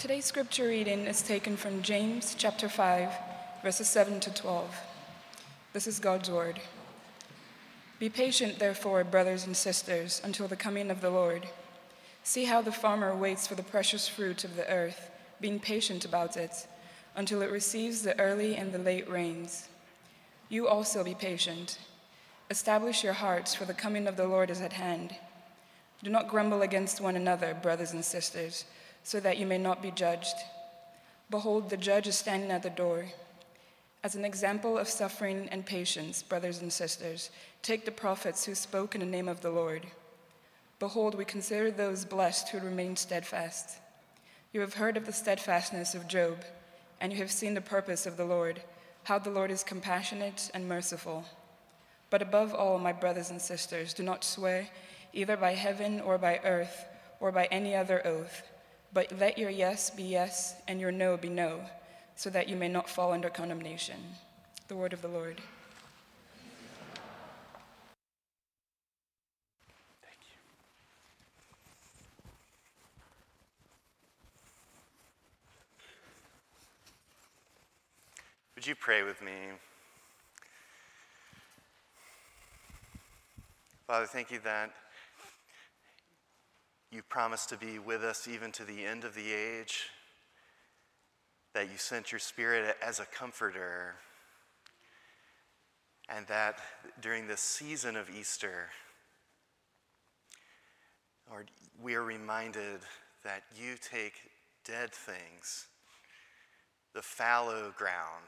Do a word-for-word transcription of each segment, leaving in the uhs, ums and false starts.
Today's scripture reading is taken from James chapter five, verses seven to twelve. This is God's word. Be patient, therefore, brothers and sisters, until the coming of the Lord. See how the farmer waits for the precious fruit of the earth, being patient about it, until it receives the early and the late rains. You also be patient. Establish your hearts, for the coming of the Lord is at hand. Do not grumble against one another, brothers and sisters, so that you may not be judged. Behold, the judge is standing at the door. As an example of suffering and patience, brothers and sisters, take the prophets who spoke in the name of the Lord. Behold, we consider those blessed who remain steadfast. You have heard of the steadfastness of Job, and you have seen the purpose of the Lord, how the Lord is compassionate and merciful. But above all, my brothers and sisters, do not swear either by heaven or by earth or by any other oath, but let your yes be yes and your no be no, so that you may not fall under condemnation. The word of the Lord. Thank you. Would you pray with me? Father, thank you that you promised to be with us even to the end of the age, that you sent your Spirit as a comforter, and that during this season of Easter, Lord, we are reminded that you take dead things, the fallow ground,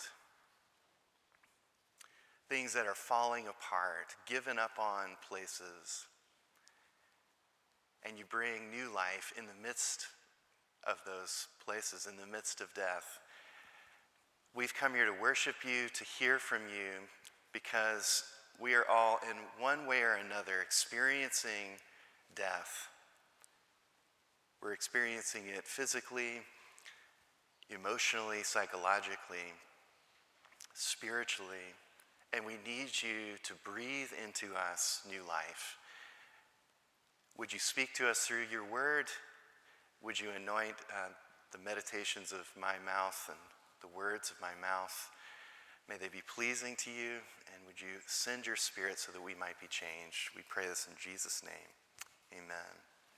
things that are falling apart, given up on places, and you bring new life in the midst of those places, in the midst of death. We've come here to worship you, to hear from you, because we are all in one way or another experiencing death. We're experiencing it physically, emotionally, psychologically, spiritually, and we need you to breathe into us new life. Would you speak to us through your word? Would you anoint uh, the meditations of my mouth and the words of my mouth? May they be pleasing to you, and would you send your Spirit so that we might be changed? We pray this in Jesus' name. Amen.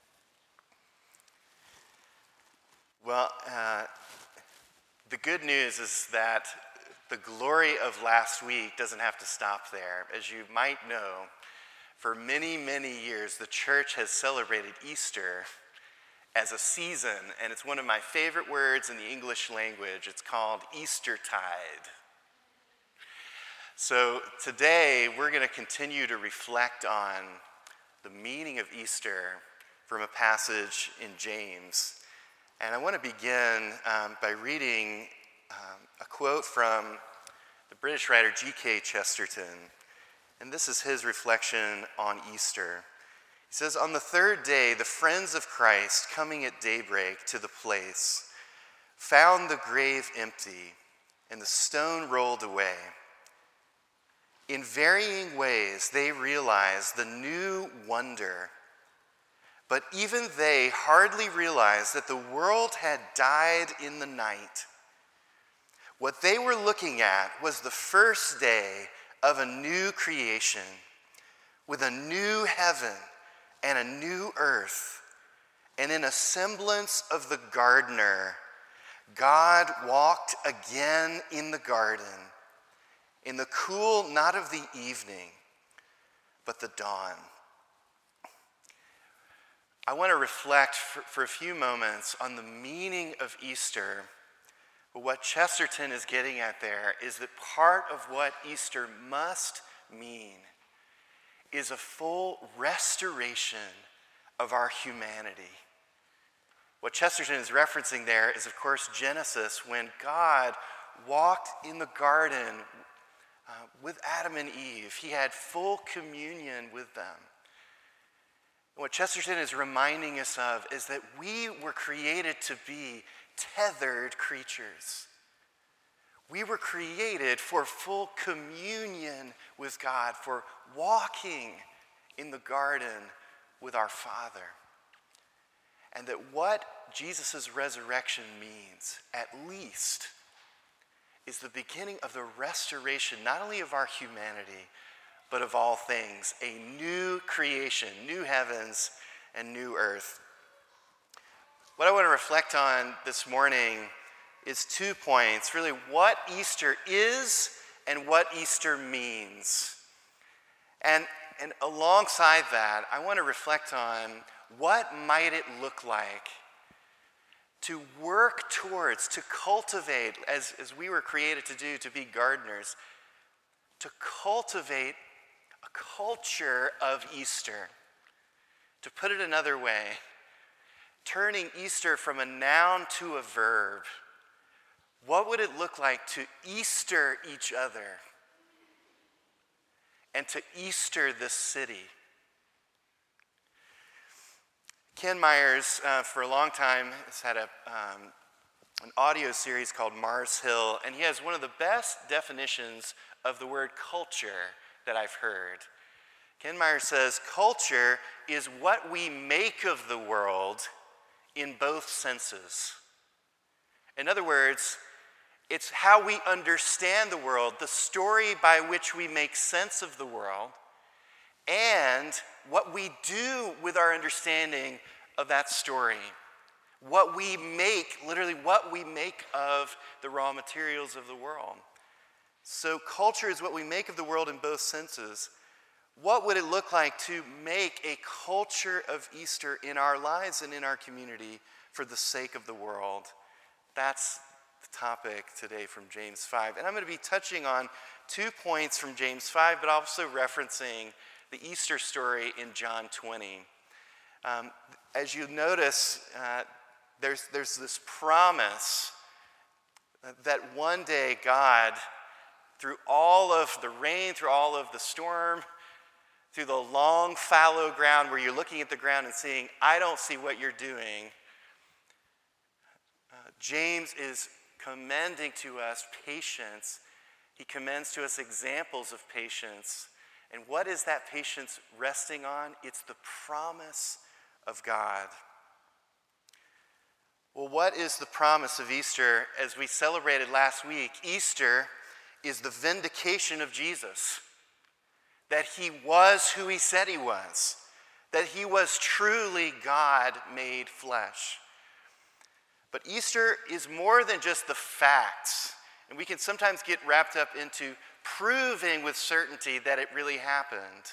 Well, uh, the good news is that the glory of last week doesn't have to stop there. As you might know, for many, many years, the church has celebrated Easter as a season, and it's one of my favorite words in the English language. It's called Eastertide. So today, we're going to continue to reflect on the meaning of Easter from a passage in James. And I want to begin um, by reading um, a quote from the British writer G K Chesterton. And this is his reflection on Easter. He says, "On the third day, the friends of Christ, coming at daybreak to the place, found the grave empty and the stone rolled away. In varying ways, they realized the new wonder. But even they hardly realized that the world had died in the night. What they were looking at was the first day of a new creation, with a new heaven and a new earth. And in a semblance of the gardener, God walked again in the garden, in the cool not of the evening, but the dawn." I want to reflect for, for a few moments on the meaning of Easter. But what Chesterton is getting at there is that part of what Easter must mean is a full restoration of our humanity. What Chesterton is referencing there is, of course, Genesis, when God walked in the garden uh, with Adam and Eve. He had full communion with them. What Chesterton is reminding us of is that we were created to be tethered creatures. We were created for full communion with God, for walking in the garden with our Father. and that what Jesus' resurrection means, at least, is the beginning of the restoration, not only of our humanity, but of all things, a new creation, new heavens and new earth. What I want to reflect on this morning is two points, really what Easter is and what Easter means. And, and alongside that, I want to reflect on what might it look like to work towards, to cultivate, as, as we were created to do, to be gardeners, to cultivate a culture of Easter. To put it another way, turning Easter from a noun to a verb. What would it look like to Easter each other and to Easter this city? Ken Myers, uh, for a long time, has had a, um, an audio series called Mars Hill, and he has one of the best definitions of the word culture that I've heard. Ken Myers says, culture is what we make of the world in both senses. In other words, it's how we understand the world, the story by which we make sense of the world, and what we do with our understanding of that story. What we make, literally what we make of the raw materials of the world. So culture is what we make of the world in both senses. What would it look like to make a culture of Easter in our lives and in our community for the sake of the world? That's the topic today from James five. And I'm going to be touching on two points from James five, but also referencing the Easter story in John twenty. Um, as you notice, uh, there's, there's this promise that one day God, through all of the rain, through all of the storm, through the long fallow ground where you're looking at the ground and seeing, I don't see what you're doing, uh, James is commending to us patience. He commends to us examples of patience. And what is that patience resting on? It's the promise of God. Well, what is the promise of Easter? As we celebrated last week, Easter is the vindication of Jesus. That he was who he said he was. That he was truly God made flesh. But Easter is more than just the facts. And we can sometimes get wrapped up into proving with certainty that it really happened.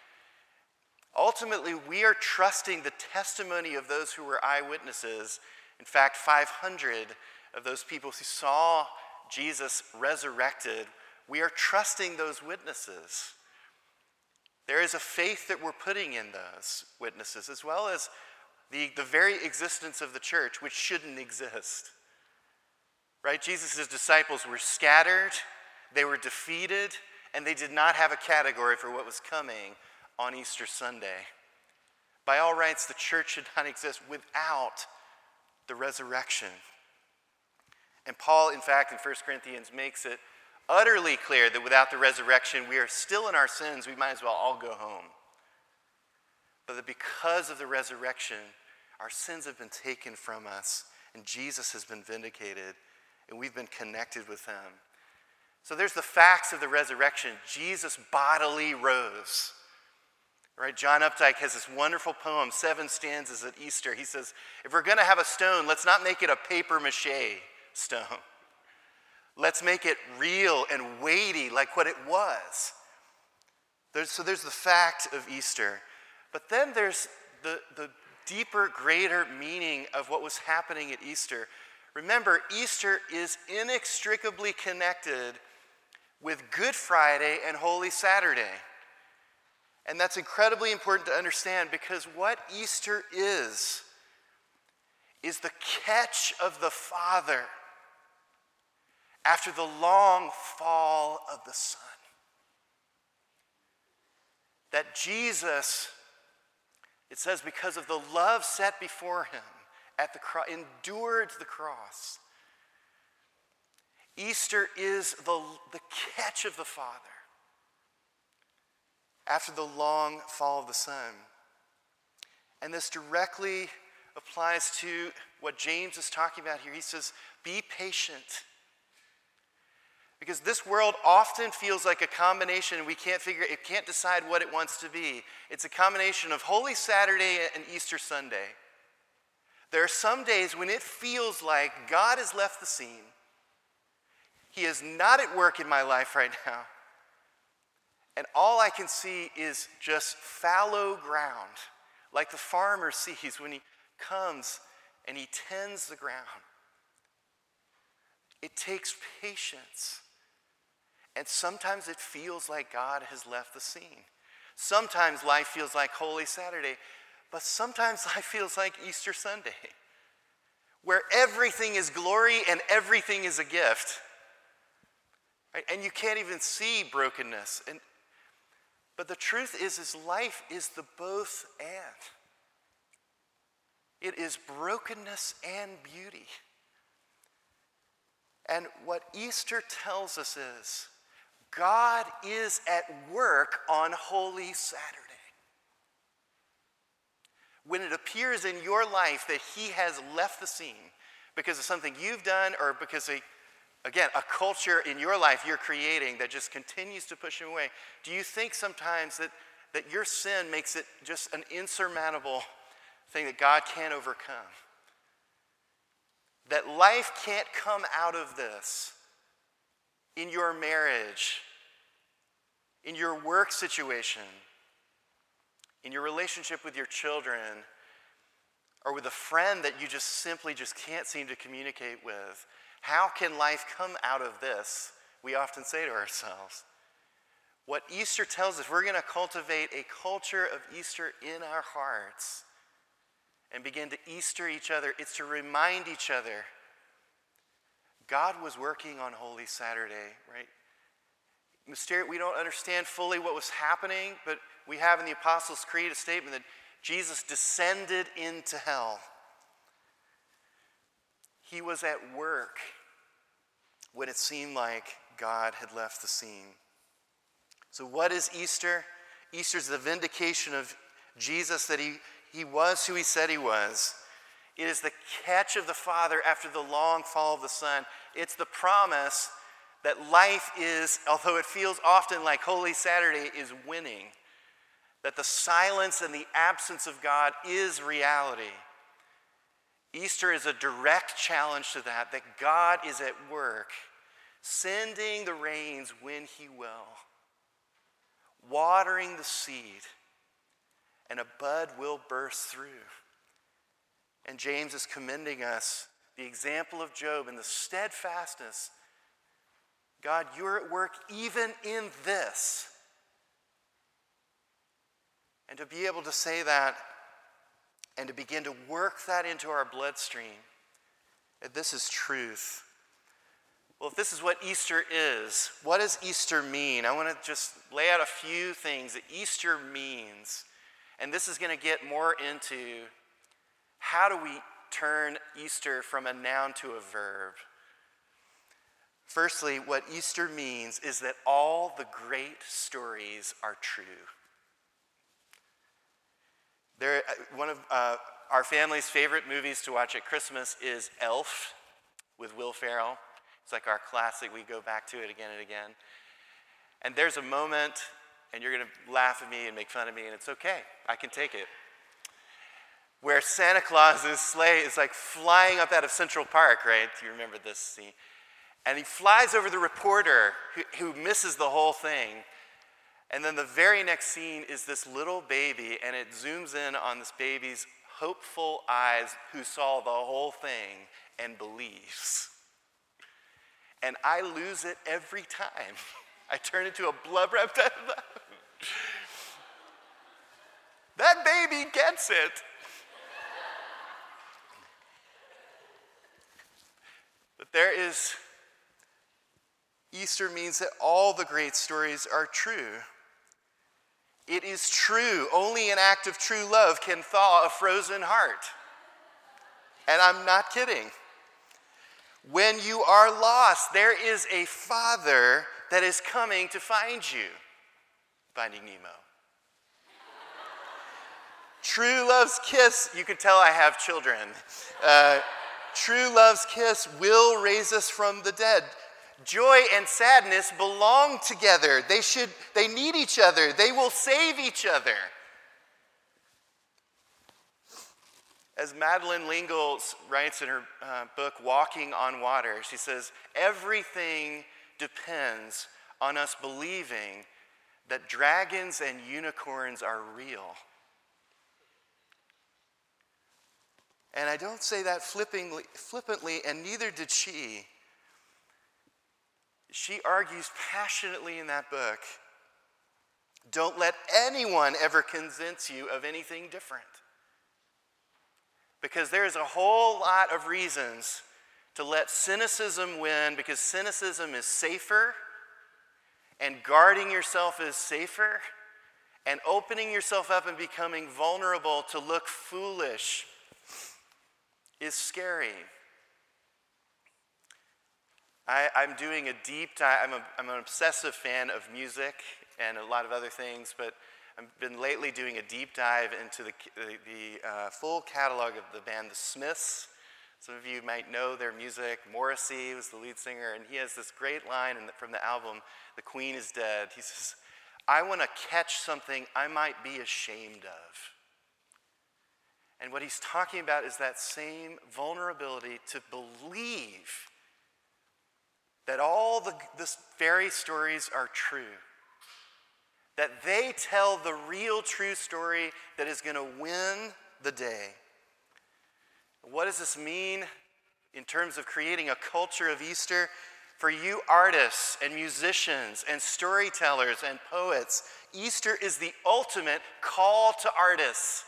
Ultimately, we are trusting the testimony of those who were eyewitnesses. In fact, five hundred of those people who saw Jesus resurrected, we are trusting those witnesses. There is a faith that we're putting in those witnesses, as well as the, the very existence of the church, which shouldn't exist. Right? Jesus' disciples were scattered, they were defeated, and they did not have a category for what was coming on Easter Sunday. By all rights, the church should not exist without the resurrection. And Paul, in fact, in First Corinthians makes it utterly clear that without the resurrection, we are still in our sins. We might as well all go home. But that because of the resurrection, our sins have been taken from us, and Jesus has been vindicated, and we've been connected with him. So there's the facts of the resurrection. Jesus bodily rose. Right? John Updike has this wonderful poem, seven stanzas at Easter. He says, if we're going to have a stone, let's not make it a paper mache stone. Let's make it real and weighty like what it was. There's, so there's the fact of Easter. But then there's the, the deeper, greater meaning of what was happening at Easter. Remember, Easter is inextricably connected with Good Friday and Holy Saturday. And that's incredibly important to understand, because what Easter is, is the catch of the Father after the long fall of the Son. That Jesus, it says, because of the love set before him at the cross, endured the cross. Easter is the, the catch of the Father after the long fall of the Son. And this directly applies to what James is talking about here. He says, be patient. Because this world often feels like a combination, we can't figure, it can't decide what it wants to be. It's a combination of Holy Saturday and Easter Sunday. There are some days when it feels like God has left the scene. He is not at work in my life right now. And all I can see is just fallow ground, like the farmer sees when he comes and he tends the ground. It takes patience. And sometimes it feels like God has left the scene. Sometimes life feels like Holy Saturday, but sometimes life feels like Easter Sunday, where everything is glory and everything is a gift. Right? And you can't even see brokenness. And, but the truth is, is life is the both and. It is brokenness and beauty. And what Easter tells us is, God is at work on Holy Saturday. When it appears in your life that he has left the scene because of something you've done or because, of, again, a culture in your life you're creating that just continues to push him away, do you think sometimes that, that your sin makes it just an insurmountable thing that God can't overcome? That life can't come out of this in your marriage, in your work situation, in your relationship with your children, or with a friend that you just simply just can't seem to communicate with. How can life come out of this? We often say to ourselves. What Easter tells us, we're going to cultivate a culture of Easter in our hearts and begin to Easter each other. It's to remind each other God was working on Holy Saturday, right? Mysterious, we don't understand fully what was happening, but we have in the Apostles' Creed a statement that Jesus descended into hell. He was at work when it seemed like God had left the scene. So what is Easter? Easter is the vindication of Jesus, that he, he was who he said he was. It is the catch of the Father after the long fall of the Son. It's the promise that life is, although it feels often like Holy Saturday, is winning. That the silence and the absence of God is reality. Easter is a direct challenge to that, that God is at work, sending the rains when he will, watering the seed, and a bud will burst through. And James is commending us the example of Job and the steadfastness. God, you're at work even in this. And to be able to say that and to begin to work that into our bloodstream, that this is truth. Well, if this is what Easter is, what does Easter mean? I want to just lay out a few things that Easter means. And this is going to get more into how do we turn Easter from a noun to a verb. Firstly, what Easter means is that all the great stories are true. There, one of uh, our family's favorite movies to watch at Christmas is Elf with Will Ferrell. It's like our classic. We go back to it again and again. And there's a moment, and you're going to laugh at me and make fun of me, and it's okay. I can take it. Where Santa Claus's sleigh is like flying up out of Central Park, right? You remember this scene. And he flies over the reporter who, who misses the whole thing. And then the very next scene is this little baby, and it zooms in on this baby's hopeful eyes who saw the whole thing and believes. And I lose it every time. I turn into a blubber. That baby gets it. But there is, Easter means that all the great stories are true. It is true. Only an act of true love can thaw a frozen heart. And I'm not kidding. When you are lost, there is a Father that is coming to find you. Finding Nemo. True love's kiss, you can tell I have children. Uh, true love's kiss will raise us from the dead. Joy and sadness belong together. They should, they need each other. They will save each other. As Madeleine L'Engle writes in her uh, book, Walking on Water, she says, everything depends on us believing that dragons and unicorns are real. And I don't say that flippantly, flippantly, and neither did she. She argues passionately in that book, don't let anyone ever convince you of anything different. Because there's a whole lot of reasons to let cynicism win, because cynicism is safer, and guarding yourself is safer, and opening yourself up and becoming vulnerable to look foolish is scary. I, I'm doing a deep dive. I'm, a, I'm an obsessive fan of music and a lot of other things, but I've been lately doing a deep dive into the, the, the uh, full catalog of the band The Smiths. Some of you might know their music. Morrissey was the lead singer, and he has this great line in the, from the album, The Queen is Dead. He says, I want to catch something I might be ashamed of. And what he's talking about is that same vulnerability to believe that all the, the fairy stories are true. That they tell the real true story that is going to win the day. What does this mean in terms of creating a culture of Easter? For you artists and musicians and storytellers and poets, Easter is the ultimate call to artists.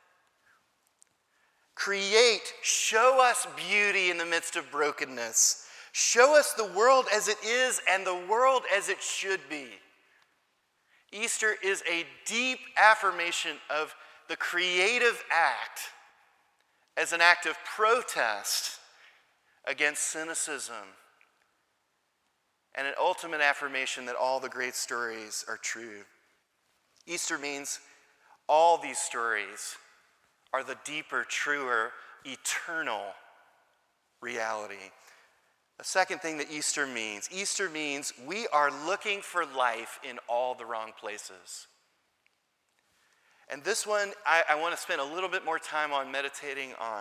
Create, show us beauty in the midst of brokenness. Show us the world as it is and the world as it should be. Easter is a deep affirmation of the creative act as an act of protest against cynicism, and an ultimate affirmation that all the great stories are true. Easter means all these stories are the deeper, truer, eternal reality. The second thing that Easter means, Easter means we are looking for life in all the wrong places. And this one, I, I want to spend a little bit more time on meditating on.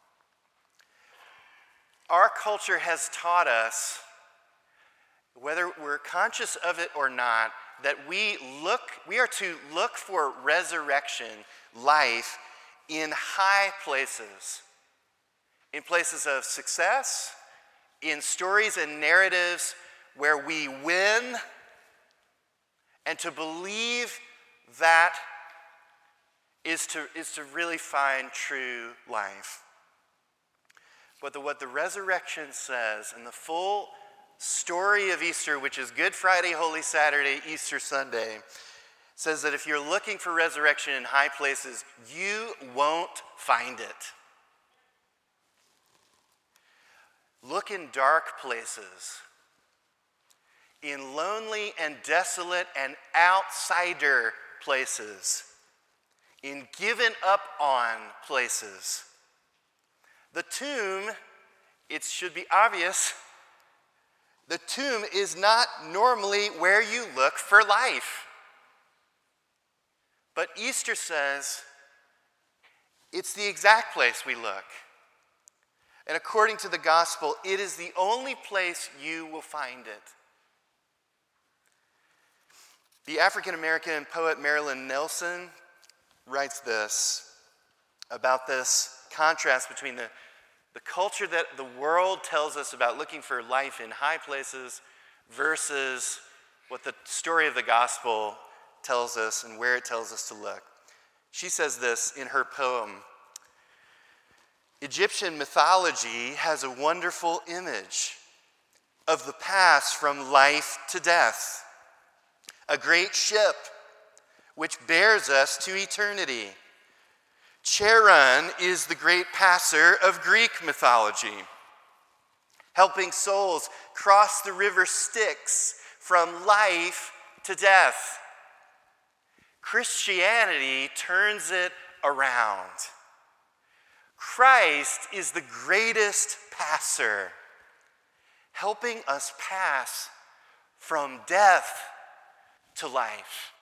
Our culture has taught us, whether we're conscious of it or not, that we look, we are to look for resurrection, life, in high places. In places of success, in stories and narratives where we win, and to believe that is to, is to really find true life. But the, what the resurrection says, and the full story of Easter, which is Good Friday, Holy Saturday, Easter Sunday, says that if you're looking for resurrection in high places, you won't find it. Look in dark places, in lonely and desolate and outsider places, in given up on places. The tomb, it should be obvious, the tomb is not normally where you look for life. But Easter says it's the exact place we look. And according to the gospel, it is the only place you will find it. The African-American poet Marilyn Nelson writes this about this contrast between the, the culture that the world tells us about looking for life in high places versus what the story of the gospel tells us and where it tells us to look. She says this in her poem. Egyptian mythology has a wonderful image of the pass from life to death. A great ship which bears us to eternity. Charon is the great passer of Greek mythology, helping souls cross the river Styx from life to death. Christianity turns it around. Christ is the greatest passer, helping us pass from death to life.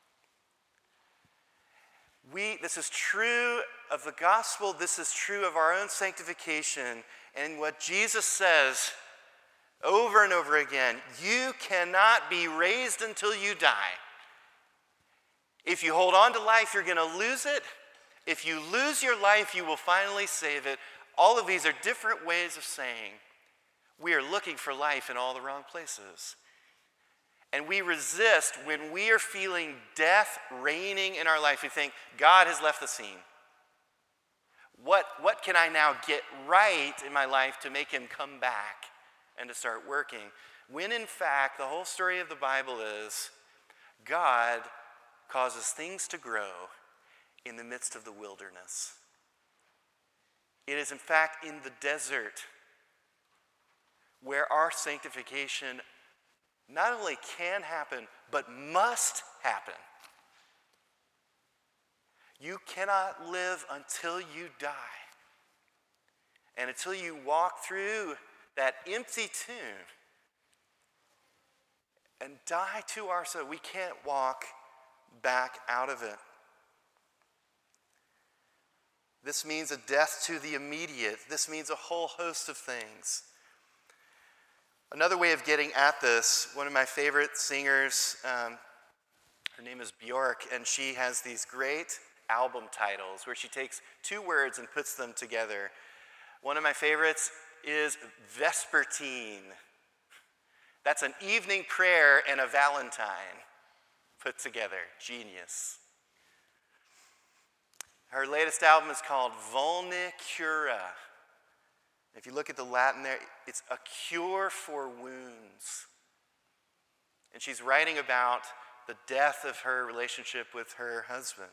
We, this is true of the gospel, this is true of our own sanctification, and what Jesus says over and over again, you cannot be raised until you die. If you hold on to life, you're going to lose it. If you lose your life, you will finally save it. All of these are different ways of saying we are looking for life in all the wrong places. And we resist when we are feeling death reigning in our life. We think, God has left the scene. What, what can I now get right in my life to make him come back and to start working? When in fact, the whole story of the Bible is God causes things to grow in the midst of the wilderness. It is in fact in the desert where our sanctification not only can happen, but must happen. You cannot live until you die. And until you walk through that empty tomb and die to ourselves, we can't walk back out of it. This means a death to the immediate. This means a whole host of things. Another way of getting at this, one of my favorite singers, um, her name is Bjork, and she has these great album titles where she takes two words and puts them together. One of my favorites is Vespertine. That's an evening prayer and a Valentine put together. Genius. Her latest album is called Vulne Cura. If you look at the Latin there, it's a cure for wounds. And she's writing about the death of her relationship with her husband.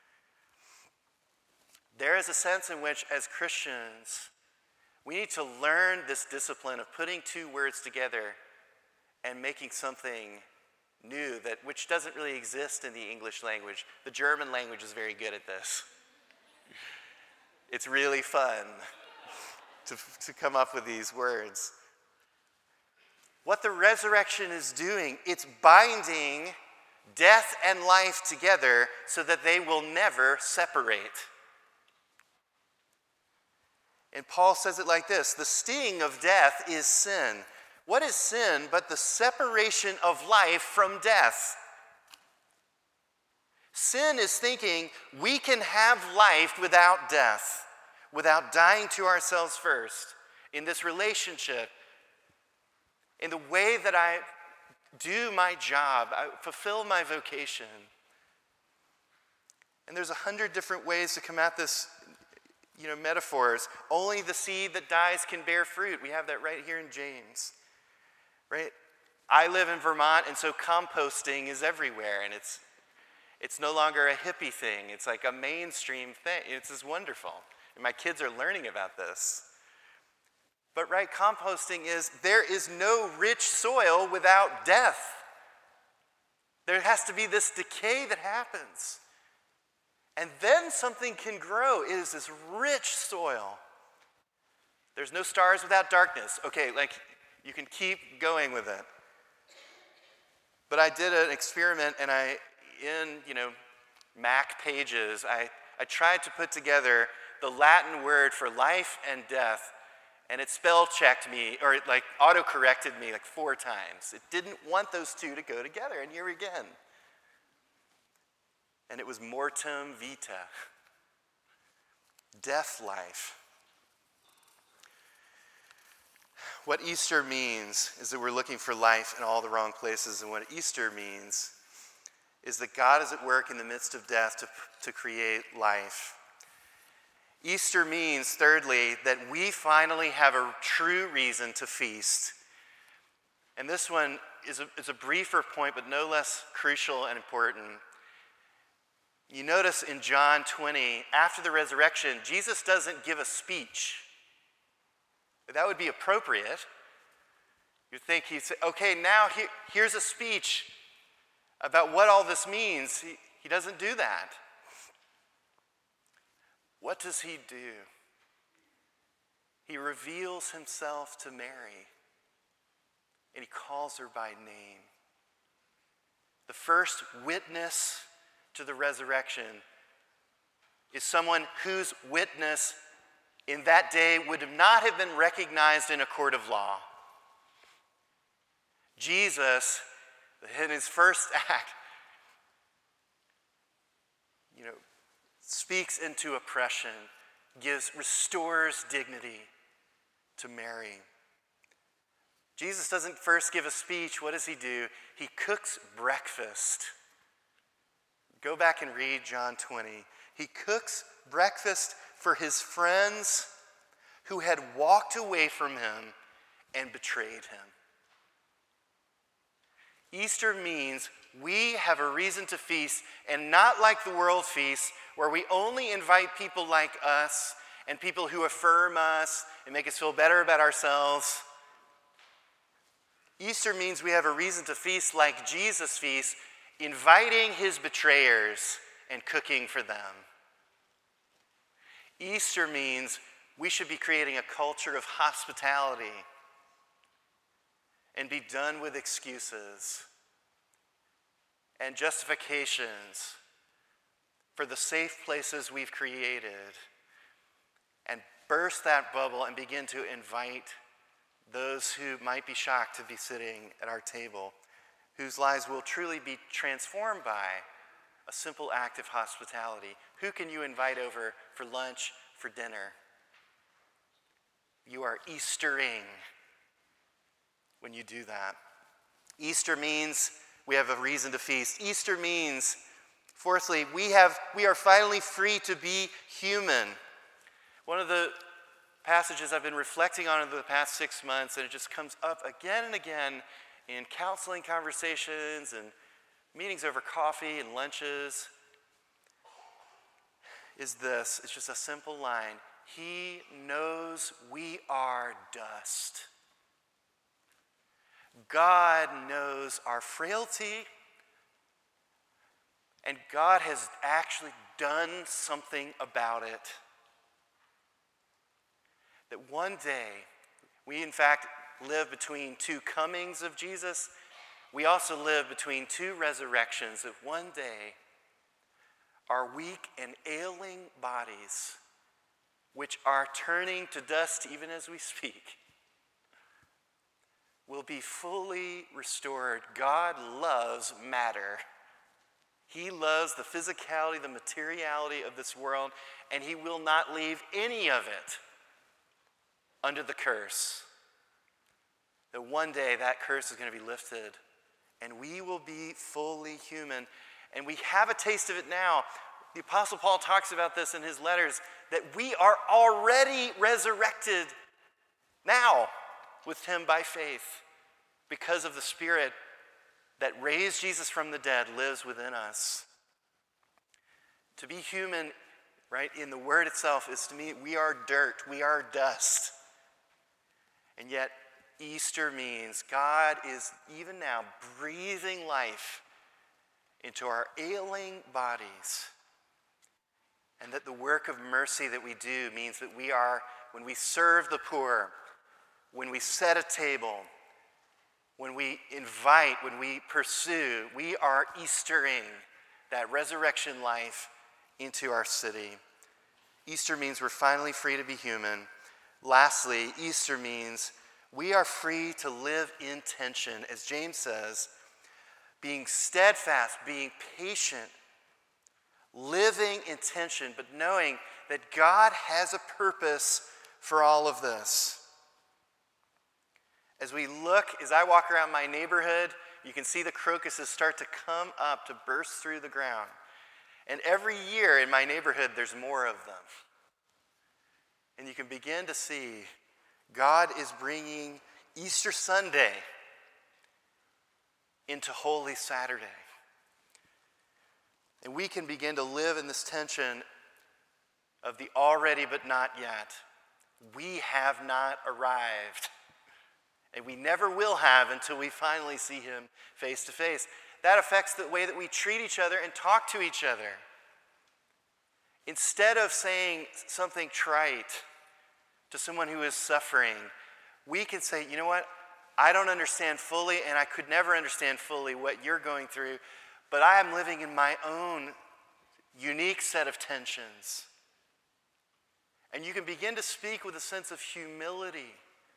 There is a sense in which, as Christians, we need to learn this discipline of putting two words together and making something new, that which doesn't really exist in the English language. The German language is very good at this. It's really fun to, to come up with these words. What the resurrection is doing, it's binding death and life together so that they will never separate. And Paul says it like this: the sting of death is sin. What is sin but the separation of life from death? Sin is thinking we can have life without death, without dying to ourselves first, in this relationship, in the way that I do my job, I fulfill my vocation. And there's a hundred different ways to come at this, you know, metaphors. Only the seed that dies can bear fruit. We have that right here in James, right? I live in Vermont, and so composting is everywhere, and it's it's no longer a hippie thing. It's like a mainstream thing. It's just wonderful. And my kids are learning about this. But right, composting is, there is no rich soil without death. There has to be this decay that happens. And then something can grow. It is this rich soil. There's no stars without darkness. Okay, like, you can keep going with it. But I did an experiment, and I, in, you know, Mac pages, I, I tried to put together the Latin word for life and death, and it spell checked me, or it like auto-corrected me like four times. It didn't want those two to go together, and here again. And it was mortem vita, death life. What Easter means is that we're looking for life in all the wrong places, and what Easter means is that God is at work in the midst of death to, to create life. Easter means, thirdly, that we finally have a true reason to feast. And this one is a, is a briefer point, but no less crucial and important. You notice in John twenty, after the resurrection, Jesus doesn't give a speech. That would be appropriate. You'd think he'd say, okay, now he, here's a speech about what all this means. He, he doesn't do that. what does he do? He reveals himself to Mary, and he calls her by name. The first witness to the resurrection is someone whose witness in that day would not have been recognized in a court of law. Jesus, in his first act, you know, speaks into oppression, gives, restores dignity to Mary. Jesus doesn't first give a speech. What does he do? He cooks breakfast. Go back and read John twenty. He cooks breakfast for his friends who had walked away from him and betrayed him. Easter means we have a reason to feast, and not like the world feasts, where we only invite people like us and people who affirm us and make us feel better about ourselves. Easter means we have a reason to feast like Jesus feasts, inviting his betrayers and cooking for them. Easter means we should be creating a culture of hospitality and be done with excuses and justifications for the safe places we've created, and burst that bubble and begin to invite those who might be shocked to be sitting at our table, whose lives will truly be transformed by a simple act of hospitality. Who can you invite over for lunch, for dinner? You are Eastering when you do that. Easter means we have a reason to feast. Easter means, fourthly, we have we are finally free to be human. One of the passages I've been reflecting on over the past six months, and it just comes up again and again in counseling conversations and meetings over coffee and lunches, is this. It's just a simple line. He knows we are dust. God knows our frailty, and God has actually done something about it. That one day, we in fact live between two comings of Jesus. We also live between two resurrections, that one day our weak and ailing bodies, which are turning to dust even as we speak, will be fully restored. God loves matter. He loves the physicality, the materiality of this world, and he will not leave any of it under the curse. That one day that curse is going to be lifted, and we will be fully human. And we have a taste of it now. The Apostle Paul talks about this in his letters, that we are already resurrected now with him by faith, because of the Spirit that raised Jesus from the dead lives within us. To be human, right, in the word itself is to me, we are dirt, we are dust. And yet, Easter means God is even now breathing life into our ailing bodies. And that the work of mercy that we do means that we are, when we serve the poor, when we set a table, when we invite, when we pursue, we are Eastering that resurrection life into our city. Easter means we're finally free to be human. Lastly, Easter means we are free to live in tension, as James says, being steadfast, being patient, living in tension, but knowing that God has a purpose for all of this. As we look, as I walk around my neighborhood, you can see the crocuses start to come up, to burst through the ground. And every year in my neighborhood, there's more of them. And you can begin to see God is bringing Easter Sunday into Holy Saturday. And we can begin to live in this tension of the already but not yet. We have not arrived. And we never will have until we finally see him face to face. That affects the way that we treat each other and talk to each other. Instead of saying something trite to someone who is suffering, we can say, you know what? I don't understand fully, and I could never understand fully what you're going through, but I am living in my own unique set of tensions. And you can begin to speak with a sense of humility.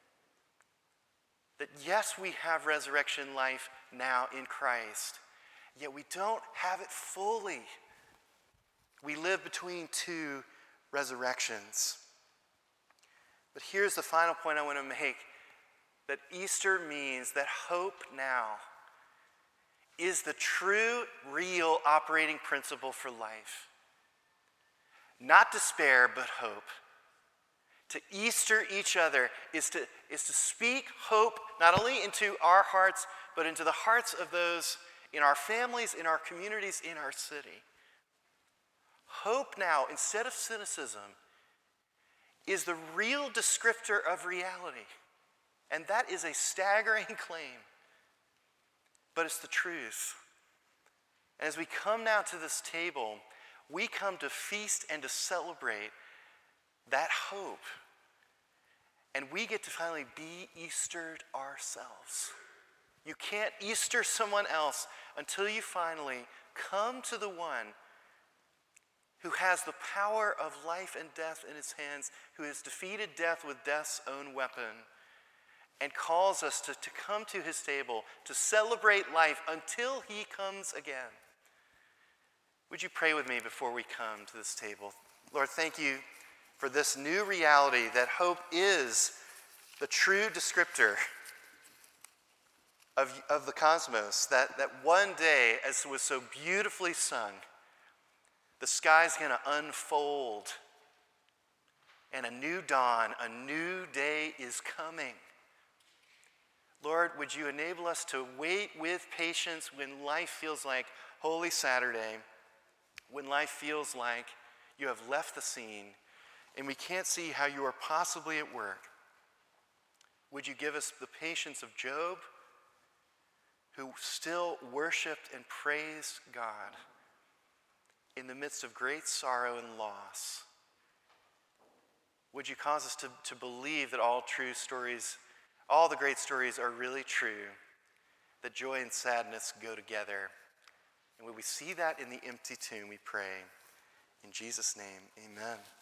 That yes, we have resurrection life now in Christ, yet we don't have it fully. We live between two resurrections. But here's the final point I want to make, that Easter means that hope now is the true, real operating principle for life. Not despair, but hope. To Easter each other is to, is to speak hope not only into our hearts, but into the hearts of those in our families, in our communities, in our city. Hope now, instead of cynicism, is the real descriptor of reality. And that is a staggering claim, but it's the truth. And as we come now to this table, we come to feast and to celebrate that hope. And we get to finally be Eastered ourselves. You can't Easter someone else until you finally come to the one who has the power of life and death in his hands, who has defeated death with death's own weapon, and calls us to, to come to his table, to celebrate life until he comes again. Would you pray with me before we come to this table? Lord, thank you for this new reality that hope is the true descriptor of, of the cosmos, that, that one day, as was so beautifully sung, the sky's going to unfold and a new dawn, a new day is coming. Lord, would you enable us to wait with patience when life feels like Holy Saturday, when life feels like you have left the scene and we can't see how you are possibly at work. Would you give us the patience of Job, who still worshiped and praised God in the midst of great sorrow and loss? Would you cause us to, to believe that all true stories, all the great stories are really true, that joy and sadness go together? And would we see that in the empty tomb, we pray. In Jesus' name, amen.